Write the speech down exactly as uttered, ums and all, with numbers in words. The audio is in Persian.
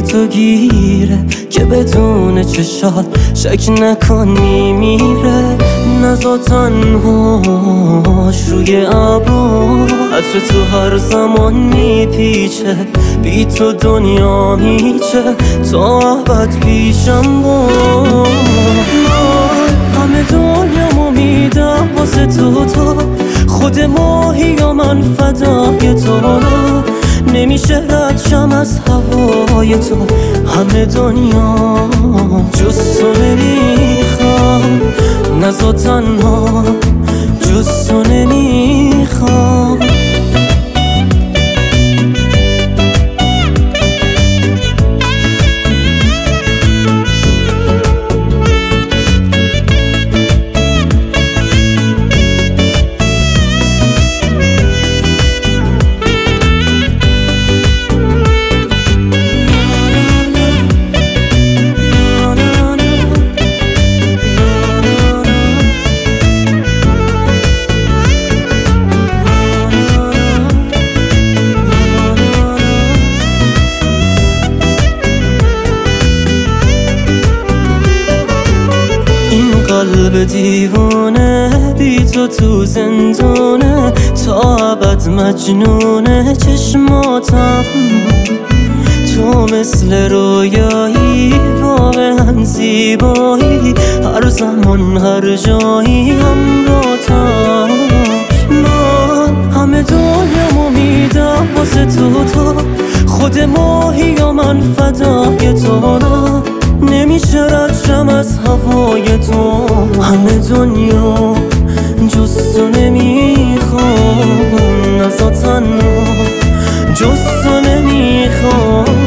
تو گیره که بدون چشات شک نکنی میره. نزا تنهاش روی ابرو، عطر تو هر زمان میپیچه، بی تو دنیا میچه، تا ابد پیشم بود. من همه دنیامو میدم واسه تو، تو خود ماهی یا من فدای تو. نمیشه رد شم از هوای تو، همه دنیا جز تو نمیخوام. نزا تنها جز تو نمیخوام. قلب دیوانه بی تو تو زندونه، تا ابد مجنونه چشماتم. تو مثل رویایی واقعا زیبایی، هر زمان هر جایی همراهتم. من همه دنیامو میدم واسه تو، تو خود ماهی یا من فدای تو. نمیشه رد شم از هوای تو، همه دنیا جز تو نمیخوام. نزا تنها جز تو نمیخوام.